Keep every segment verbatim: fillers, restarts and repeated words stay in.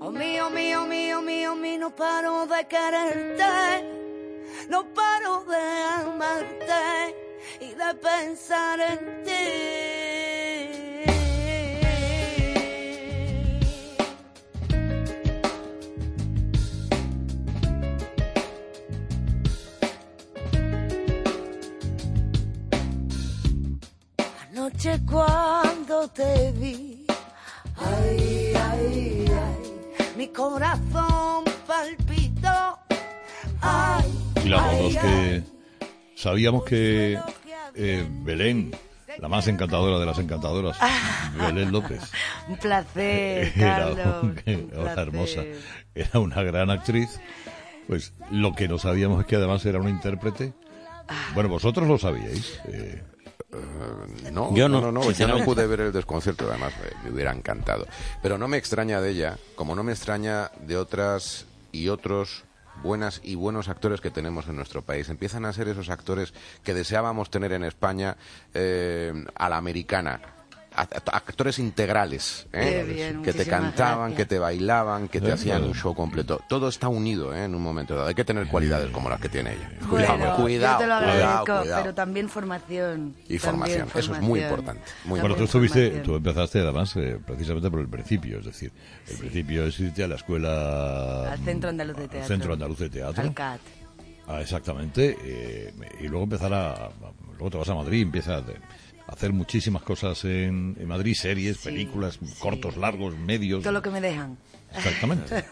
Oh mío, mío, mío, mío, mío, no paro de quererte, no paro de amarte y de pensar en ti. Anoche cuando te vi, ay, ay, ay, mi corazón palpitó, ay. Y la verdad es que sabíamos que eh, Belén, la más encantadora de las encantadoras, Belén López, Un placer, era, Carlos. un- un era placer. hermosa, era una gran actriz. Pues lo que no sabíamos es que además era una intérprete. Bueno, vosotros lo sabíais. Eh, Uh, no, Yo no, no, no, no, yo no sinceramente. pude ver el desconcierto, además eh, me hubiera encantado. Pero no me extraña de ella, como no me extraña de otras y otros buenas y buenos actores que tenemos en nuestro país. Empiezan a ser esos actores que deseábamos tener en España eh, a la americana. A- a- Actores integrales, ¿eh? Qué bien, que te muchísimas cantaban, gracias. que te bailaban, que te Eh, hacían claro. un show completo. Todo está unido, ¿eh? En un momento dado. Hay que tener cualidades como las que tiene ella. Bueno, Cuidado, cuidado, yo te lo cuidado, agradezco, cuidado. pero también formación. Y también formación, eso es muy formación. importante, muy bueno, tú También estuviste, formación. tú empezaste además eh, precisamente por el principio, es decir, el principio es irte a la escuela... Al Centro Andaluz de al Teatro. Centro Andaluz de Teatro. Al C A T. Ah, exactamente, eh, y luego empezar a, a- luego te vas a Madrid, empiezas a a hacer muchísimas cosas en, en Madrid, series, Sí, películas, sí. cortos, largos, medios. Todo lo que me dejan. Exactamente.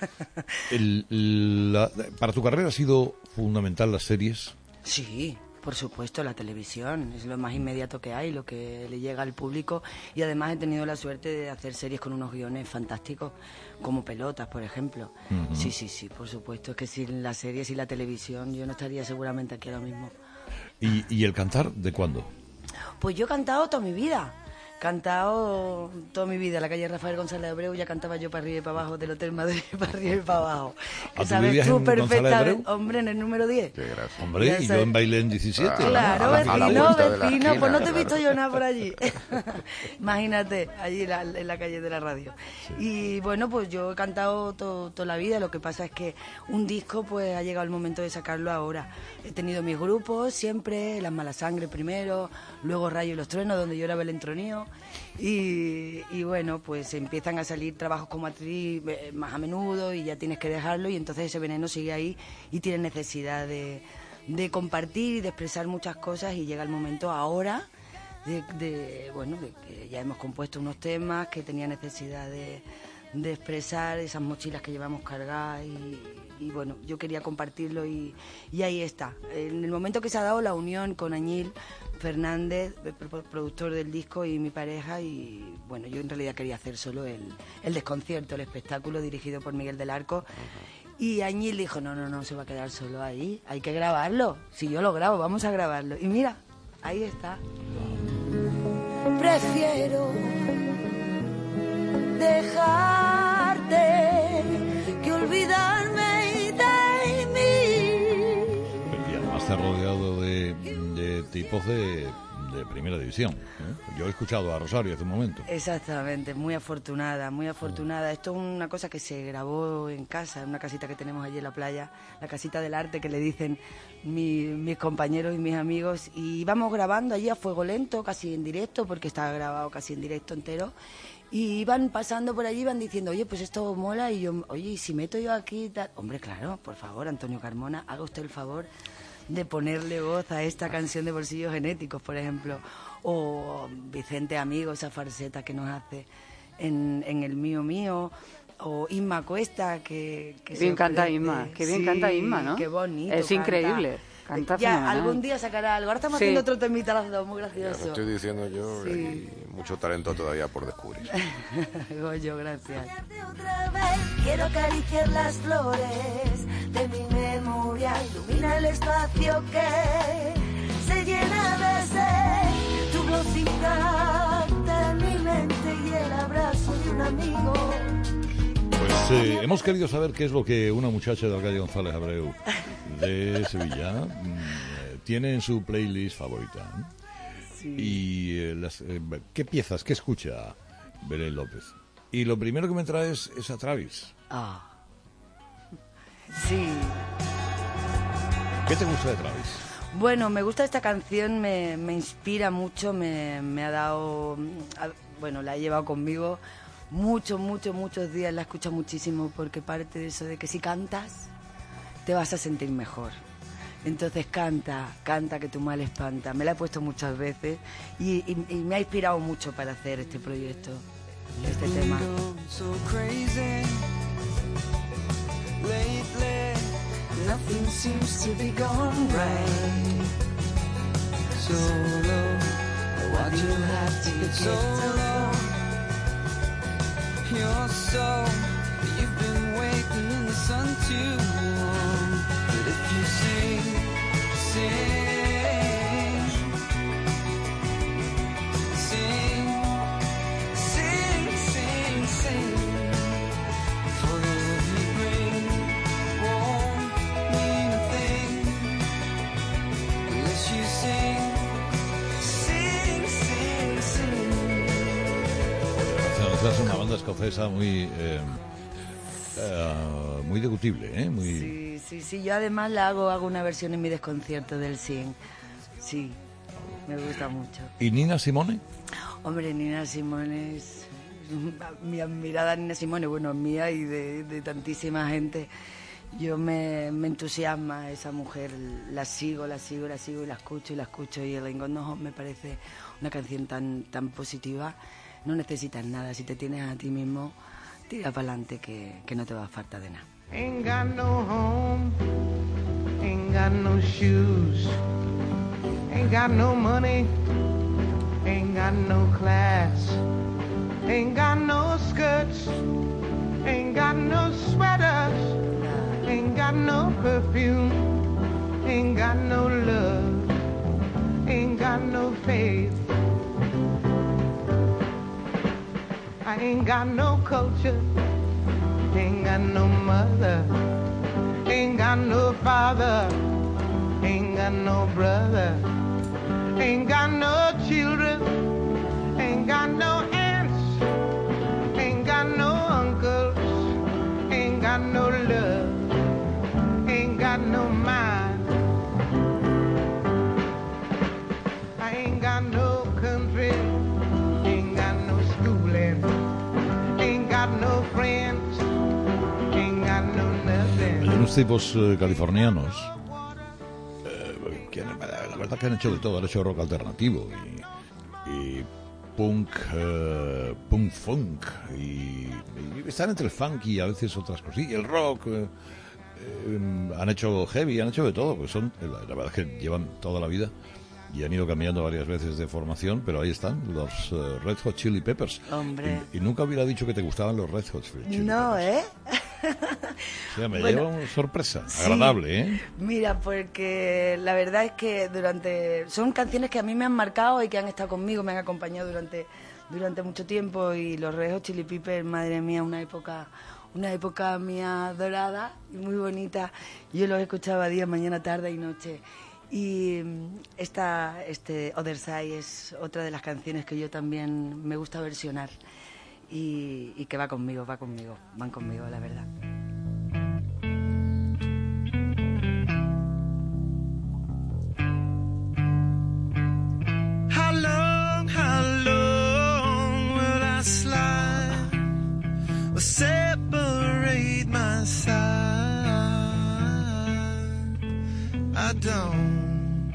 El- la- para tu carrera ha sido fundamental las series. Sí, por supuesto, la televisión es lo más inmediato que hay, lo que le llega al público, y además he tenido la suerte de hacer series con unos guiones fantásticos, como Pelotas, por ejemplo. Ujú. Sí, sí, sí, por supuesto, es que sin las series y la televisión yo no estaría seguramente aquí ahora mismo. ¿Y, y el cantar de cuándo? Pues yo he cantado toda mi vida. Cantado toda mi vida. En la calle Rafael González de Abreu ya cantaba yo para arriba y para abajo, del Hotel Madrid para arriba y para abajo. ¿Ah, Que tú sabes vivías tú en González de perfectamente, Abreu? hombre, en el número diez. Qué gracia. Hombre, Ya y yo sabes. en baile en diecisiete. Ah, Claro, a la- a la vecino, vuelta de la vecino, esquina, pues no te he claro. visto yo nada por allí. Imagínate, allí la- en la calle de la radio. Y bueno, pues yo he cantado to- toda la vida, lo que pasa es que un disco pues ha llegado el momento de sacarlo ahora. He tenido mis grupos siempre, Las Malas Sangre primero, luego Rayo y los Truenos, donde yo era Belén Tronío. Y, y bueno, pues empiezan a salir trabajos como actriz eh, más a menudo y ya tienes que dejarlo, y entonces ese veneno sigue ahí y tienes necesidad de, de compartir y de expresar muchas cosas, y llega el momento ahora de, de, bueno, de que ya hemos compuesto unos temas que tenía necesidad de, de expresar esas mochilas que llevamos cargadas, y, y bueno, yo quería compartirlo, y, y ahí está. En el momento que se ha dado la unión con Añil Fernández, el pro- productor del disco, y mi pareja, y bueno, yo en realidad quería hacer solo el, el desconcierto, el espectáculo dirigido por Miguel del Arco. Y Añil dijo, no, no, no se va a quedar solo ahí, hay que grabarlo. Si yo lo grabo, vamos a grabarlo. Y mira, ahí está. Prefiero dejarte que olvidarme de mí. Y además está rodeado de, de tipos de, de primera división. ¿eh? Yo he escuchado a Rosario hace un momento. Exactamente, muy afortunada, muy afortunada. Esto es una cosa que se grabó en casa, en una casita que tenemos allí en la playa, la casita del arte que le dicen mi- mis compañeros y mis amigos, y íbamos grabando allí a fuego lento, casi en directo, porque estaba grabado casi en directo entero, y iban pasando por allí, iban diciendo, oye, pues esto mola, y yo, oye, ¿y si meto yo aquí? Tal? Hombre, claro, por favor, Antonio Carmona, haga usted el favor de ponerle voz a esta canción de Bolsillos Genéticos, por ejemplo, o Vicente Amigo, esa farseta que nos hace en, en El Mío Mío, o Inma Cuesta, que... que Bien canta sorprende. Inma, qué bien Sí, canta Inma, ¿no? Qué bonito Es canta. increíble, canta Ya, fenomenal. algún día sacará algo. Ahora estamos Sí. haciendo otro temita las dos, muy Ya lo gracioso. estoy diciendo yo, Sí. hay mucho talento todavía por descubrir. Goyo, gracias. Otra vez quiero acariciar las flores de mi memoria, ilumina el espacio que se llena de sed, tu voz impacta en mi mente y el abrazo de un amigo. Pues eh, hemos querido saber qué es lo que una muchacha de la calle González Abreu de Sevilla mm, eh, tiene en su playlist favorita. ¿eh? Y eh, las, eh, ¿qué piezas, qué escucha Belén López? Y lo primero que me traes es a Travis. Ah. Sí. ¿Qué te gusta de Travis? Bueno, me gusta esta canción, me, me inspira mucho, me, me ha dado... Bueno, la he llevado conmigo muchos, muchos, muchos días, la escucho muchísimo porque parte de eso de que si cantas te vas a sentir mejor. Entonces canta, canta que tu mal espanta. Me la he puesto muchas veces y, y, y me ha inspirado mucho para hacer este proyecto, este tema. Nothing seems to be going right. So low, why do you have to get so low? You're so, you've been waiting in the sun too long. But if you sing, sing, sing, sing, sing, sing, for the love you bring won't mean a thing unless you sing, sing, sing, sing. Esta es una banda escocesa muy eh, uh, muy discutible, ¿eh? Muy... Sí, sí, sí. Yo además la hago, hago una versión en mi desconcierto del Sing. Sí, me gusta mucho. ¿Y Nina Simone? Hombre, Nina Simone es mi admirada Nina Simone, bueno, mía y de, de tantísima gente. Yo me, me entusiasma esa mujer, la sigo, la sigo, la sigo y la escucho y la escucho. Y el Ain't Got No Home me parece una canción tan, tan positiva. No necesitas nada, si te tienes a ti mismo, tira para adelante que, que no te va a falta de nada. Ain't got no home, ain't got no shoes, ain't got no money, ain't got no class, ain't got no skirts, ain't got no sweaters, ain't got no perfume, ain't got no love, ain't got no faith. I ain't got no culture, ain't got no mother, ain't got no father, ain't got no brother, ain't got no children, ain't got no aunts, ain't got no uncles, ain't got no love, ain't got no mind. I ain't got no country, ain't got no schooling, ain't got no friends, ain't got no nothing. Hay unos tipos eh, californianos eh, que la verdad que han hecho de todo, han hecho rock alternativo y, y punk, eh, punk funk y, y están entre el funk y a veces otras cosas. Y el rock, eh, eh, han hecho heavy, han hecho de todo, pues son, la, la verdad es que llevan toda la vida y han ido cambiando varias veces de formación, pero ahí están, los uh, Red Hot Chili Peppers. Hombre. Y, y nunca hubiera dicho que te gustaban los Red Hot Chili No, Peppers. ¿eh? O sea, me Bueno, lleva una sorpresa, sí. agradable, ¿eh? Mira, porque la verdad es que durante... Son canciones que a mí me han marcado y que han estado conmigo, me han acompañado durante, durante mucho tiempo. Y los Red Hot Chili Peppers, madre mía, una época... Una época mía dorada y muy bonita. Yo los escuchaba día, mañana, tarde y noche. Y esta, este Other Side es otra de las canciones que yo también me gusta versionar y, y que va conmigo, va conmigo, van conmigo, la verdad. How long, how long will I slide or separate my side? I don't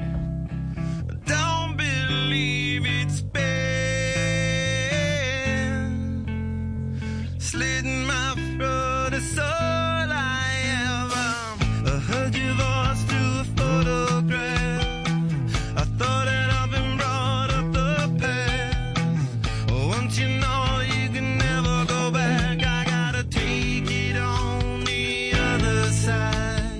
believe it's been slitting my throat is all I ever I heard your voice through a photograph. I thought that I've been brought up the past. Once you know you can never go back, I gotta take it on the other side.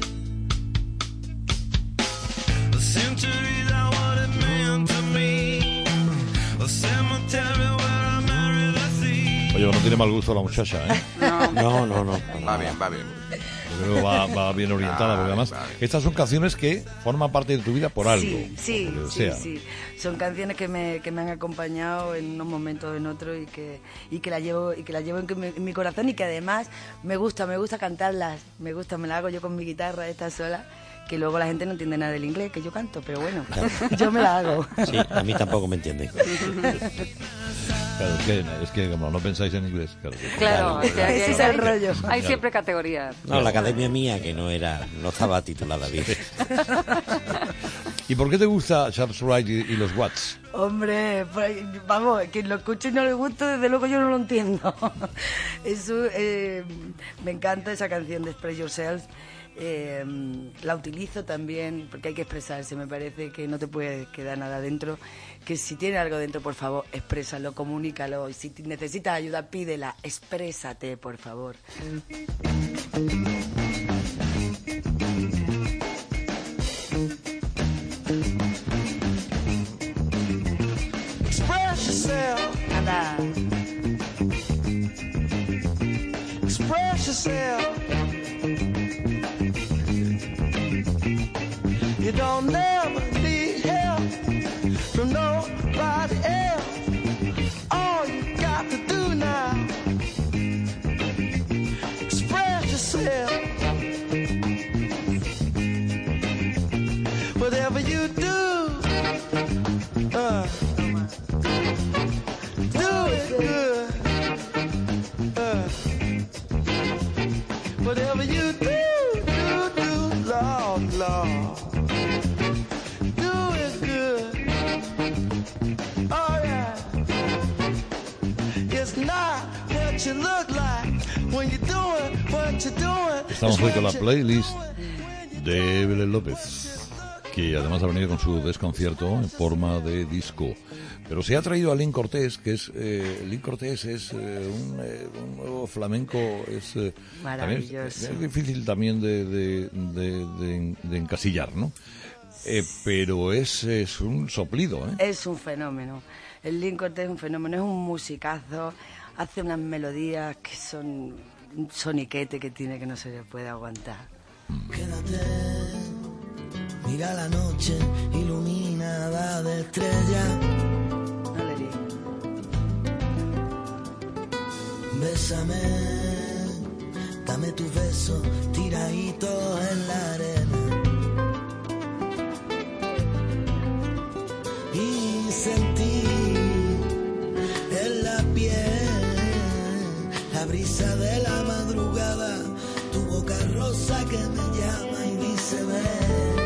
The centuries are what it meant to me. A cemetery where I married a thief. Oye, no tiene mal gusto la muchacha, ¿eh? No, No, no, no. Va bien, va bien. Yo creo que va, va bien orientada, porque además estas son canciones que forman parte de tu vida por algo. Sí, sí, por lo que sí, sea. sí. Son canciones que me, que me han acompañado en unos momentos o en otros y que, y que las llevo, y que las llevo en, mi, en mi corazón y que además me gusta, me gusta cantarlas, me gusta, me la hago yo con mi guitarra esta sola, que luego la gente no entiende nada del inglés que yo canto, pero bueno, Claro. yo me la hago. Sí, a mí tampoco me entienden. Claro, es que, es que como no pensáis en inglés, claro. que- Claro, es que hay, Ese es el rollo. hay siempre categorías. No, la academia mía que no era, no estaba titulada bien. ¿Y por qué te gusta Charles Wright y, y los Watts? Hombre, pues, vamos, quien lo escuche y no le gusta, desde luego yo no lo entiendo. Eso, eh, me encanta esa canción de Express Yourself. Eh, la utilizo también porque hay que expresarse, me parece que no te puede quedar nada dentro, que si tiene algo dentro, por favor, exprésalo, comunícalo, y si necesitas ayuda, pídela, exprésate, por favor. Express yourself. Anda. Express yourself. You don't never need help from nobody else. All you got to do now, express yourself. Whatever you do, uh, do it good. Uh, whatever you do, do, do, Lord, Lord. Do it good. Oh yeah. It's not what you look like when you're doing what you're doing. Estamos hoy con la playlist de Evelyn López, que además ha venido con su desconcierto en forma de disco. Pero se ha traído a Lynn Cortés, que es... Eh, Lynn Cortés es eh, un, eh, un nuevo flamenco, es... Eh, también es, Maravilloso. es difícil también de, de, de, de, de encasillar, ¿no? Eh, pero es, es un soplido, ¿eh? Es un fenómeno. El Lynn Cortés es un fenómeno, es un musicazo, hace unas melodías que son un soniquete que tiene que no se le puede aguantar. Quédate, mira la noche iluminada de estrellas. No le digo. Bésame, dame tus besos tiraditos en la arena. Y sentí en la piel la brisa de la madrugada, tu boca rosa que me llama y dice ven.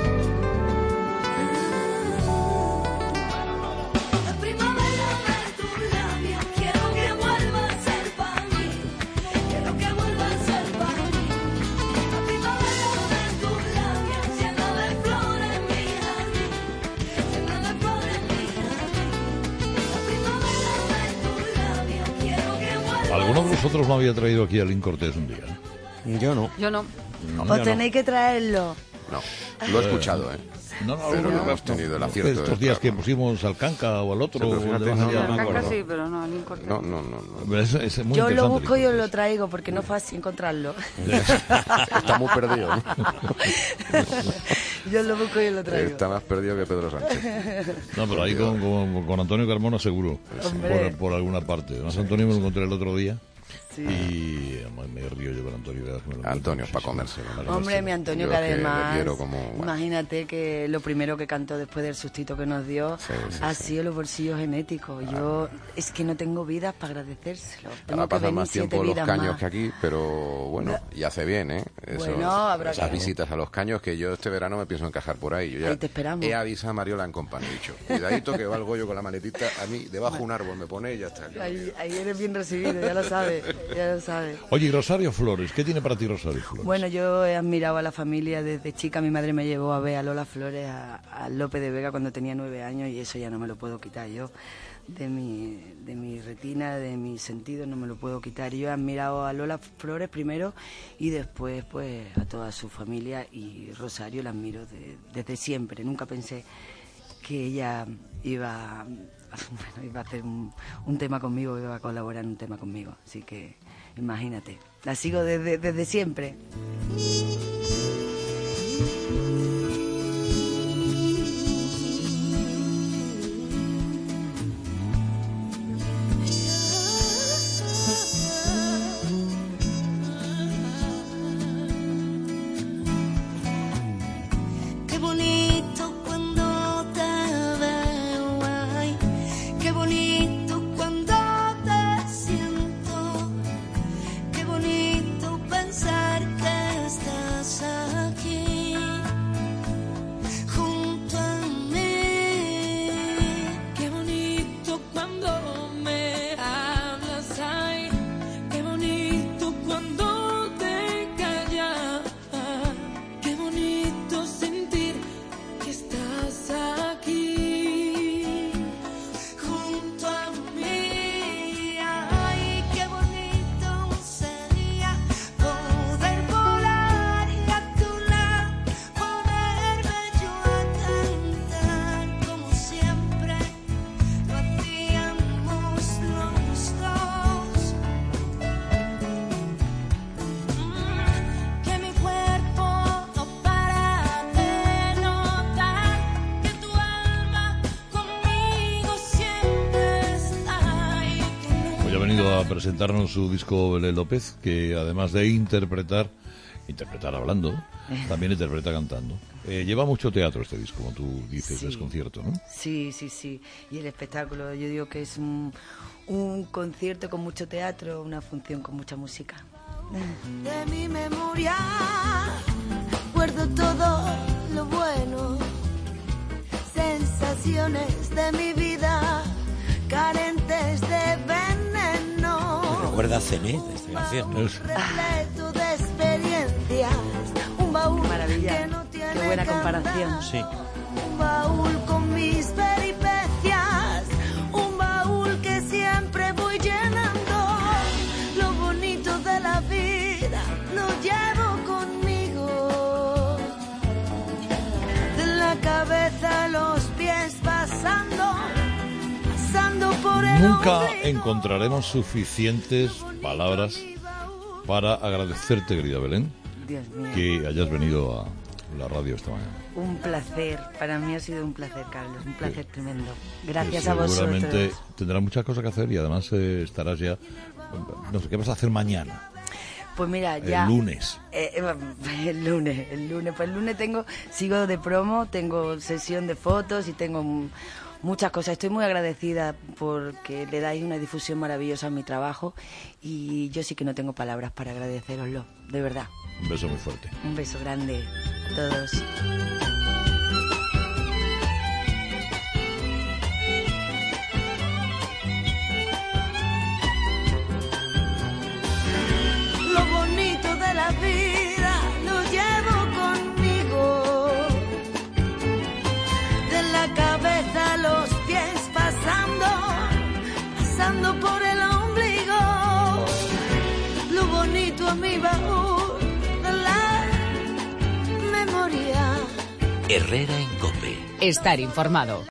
La primavera de tus labios, quiero que vuelva a ser para mí, quiero que vuelva a ser para mí. La primavera de tus labios, llena de flores mi jardín, llena de flores mi jardín. La primavera de tus labios, quiero que vuelva. ¿Alguno de vosotros no había traído aquí a Lynn Cortés un día? Yo no. Yo no. No, Os yo tenéis que traerlo. No, lo he escuchado, ¿eh? no, no, Pero no, no hemos tenido el acierto de Estos días que traerlo. pusimos al Canca o al otro. Sí, pero o fíjate, de no, Baja no ya, me Acá acuerdo. sí, pero no, el Incorte. No, no, no. no. Pero es, es muy Yo lo interesante, busco y Lynn os lo Cortés. traigo porque no es fácil encontrarlo. Está muy perdido. ¿no? Yo lo busco y os lo traigo. Está más perdido que Pedro Sánchez. No, pero ahí con, con, con Antonio Carmona seguro, Hombre. por, por alguna parte. Además, Antonio me lo encontré el otro día Sí. y además, me río yo con Antonio. que me lo encuentro Antonio, es para muchísimo. comérselo. Hombre, mi Antonio, Yo que es que le además, quiero como, bueno. imagínate que lo primero que cantó después del sustito que nos dio Sí, sí, ha sí. sido los bolsillos genéticos. Yo es que no tengo vidas para agradecérselo. Tengo Ahora que pasa venir más tiempo siete en los vidas caños más. que aquí, pero bueno, y hace bien, ¿eh? Esos- Bueno, habrá esas que- visitas a los caños que yo este verano me pienso encajar por ahí. Yo ya Ahí te esperamos. he avisado a Mariola en compañía, he dicho, cuidadito que valgo yo con la maletita, a mí debajo un árbol me pone y ya está. Ahí, ahí eres bien recibido, ya lo sabes, ya lo sabes. Oye, y Rosario Flores, ¿qué tiene para ti Rosario Flores? Bueno, yo he admirado a la familia desde chica. Mi madre me llevó a ver a Lola Flores, a, a Lope de Vega cuando tenía nueve años y eso ya no me lo puedo quitar yo. De mi, de mi retina, de mis sentidos, no me lo puedo quitar. Yo he admirado a Lola Flores primero y después pues a toda su familia y Rosario la admiro de- desde siempre. Nunca pensé que ella iba, bueno, iba a hacer un, un tema conmigo, iba a colaborar en un tema conmigo. Así que imagínate, la sigo desde, desde siempre. A presentarnos su disco Belén López, que además de interpretar, interpretar hablando, también interpreta cantando. Eh, lleva mucho teatro este disco, como tú dices, Sí. es concierto, ¿no? Sí, sí, sí. Y el espectáculo, yo digo que es un, un concierto con mucho teatro, una función con mucha música. De mi memoria guardo todo lo bueno, sensaciones de mi vida carentes de veneno. Recuerda a Cené de esta canción, ¿no? Repleto de experiencias, un baúl Maravilla. que no tiene Qué buena candado. comparación. Sí. Un baúl con mis peripecias, un baúl que siempre voy llenando. Lo bonito de la vida lo llevo conmigo, de la cabeza a los pies pasando, pasando por el Nunca ombligo. encontraremos suficientes palabras para agradecerte, querida Belén, Dios mío. que hayas venido a la radio esta mañana. Un placer, para mí ha sido un placer, Carlos, un placer tremendo. Gracias Que a vosotros. seguramente tendrás muchas cosas que hacer y además eh, estarás ya... No sé, ¿qué vas a hacer mañana? Pues mira, El ya... lunes. Eh, eh, el lunes, el lunes. Pues el lunes tengo, sigo de promo, tengo sesión de fotos y tengo m- muchas cosas. Estoy muy agradecida porque le dais una difusión maravillosa a mi trabajo y yo sí que no tengo palabras para agradeceroslo, de verdad. Un beso muy fuerte. Un beso grande a todos. Lo bonito de la vida lo llevo conmigo, de la cabeza a los pies pasando, pasando por el ombligo. Lo bonito a mi baúl de la memoria. Herrera en COPE. Estar informado.